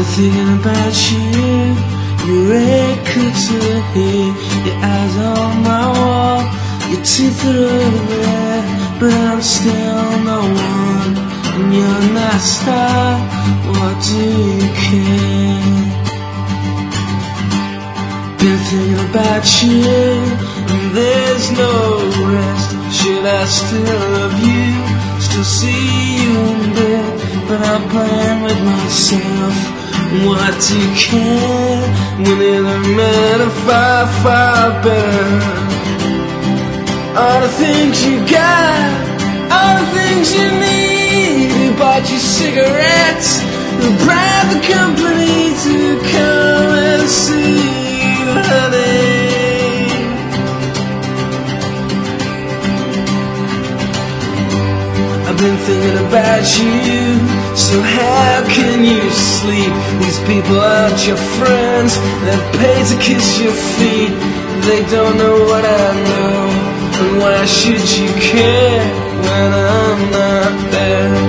thinking about you. Your red cooks in the heat, your eyes on my wall, your teeth are red, but I'm still no one, and you're not a star. What do you care? Been thinking about you, and there's no rest. Should I still love you, still see you in bed, but I'm playing with myself. What do you care when it don't matter far, far better? All the things you got, all the things you need. Who bought you cigarettes? Who bribed the company to come and see you, honey? I've been thinking about you, so how can you sleep? These people aren't your friends, they're paid to kiss your feet. They don't know what I know, and why should you care when I'm not there?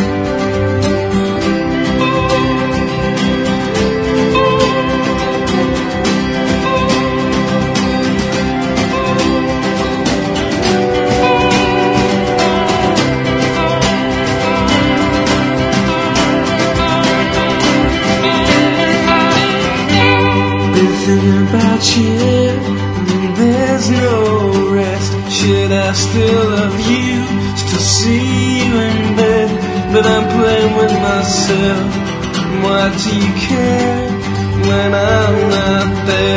Thinking about you, and there's no rest. Should I still love you, still see you in bed, but I'm playing with myself. Why do you care when I'm not there?